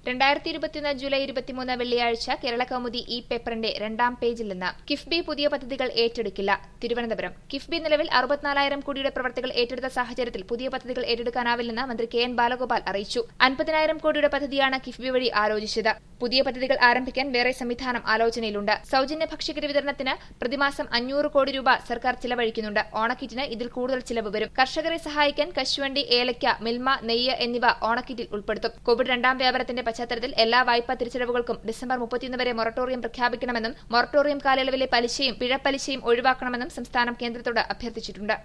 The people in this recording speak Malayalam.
2021 ജൂലൈ 23 വെള്ളിയാഴ്ച കേരള കൗമുദി ഈ പേപ്പറിന്റെ രണ്ടാം പേജിൽ നിന്ന് കിഫ്ബി പുതിയ പദ്ധതികൾ ഏറ്റെടുക്കില്ല. തിരുവനന്തപുരം. കിഫ്ബി നിലവിൽ 64,000 കോടിയുടെ പ്രവർത്തികൾ ഏറ്റെടുത്ത സാഹചര്യത്തിൽ പുതിയ പദ്ധതികൾ ഏറ്റെടുക്കാനാവില്ലെന്ന് മന്ത്രി കെ എൻ ബാലഗോപാൽ അറിയിച്ചു. 50,000 കോടിയുടെ പദ്ധതിയാണ് കിഫ്ബി വഴി ആലോചിച്ചത്. പുതിയ പദ്ധതികൾ ആരംഭിക്കാൻ വേറെ സംവിധാനം ആലോചനയിലുണ്ട്. സൌജന്യ ഭക്ഷ്യക്കിറ്റ് വിതരണത്തിന് പ്രതിമാസം 500 കോടി രൂപ സർക്കാർ ചിലവഴിക്കുന്നുണ്ട്. ഓണക്കിറ്റിന് ഇതിൽ കൂടുതൽ ചിലവ് വരും. കർഷകരെ സഹായിക്കാൻ കശുവണ്ടി, ഏലയ്ക്ക, മിൽമ, നെയ്യ് എന്നിവ ഓണക്കിറ്റിൽ ഉൾപ്പെടുത്തും. കോവിഡ് രണ്ടാം വ്യാപനത്തിന്റെ പശ്ചാത്തലത്തിൽ എല്ലാ വായ്പാ തിരിച്ചടവുകൾക്കും ഡിസംബർ 31 വരെ മൊറട്ടോറിയം പ്രഖ്യാപിക്കണമെന്നും മൊറട്ടോറിയം കാലയളവിലെ പലിശയും പിഴപ്പലിശയും ഒഴിവാക്കണമെന്നും സംസ്ഥാനം കേന്ദ്രത്തോട് അഭ്യർത്ഥിച്ചിട്ടുണ്ട്.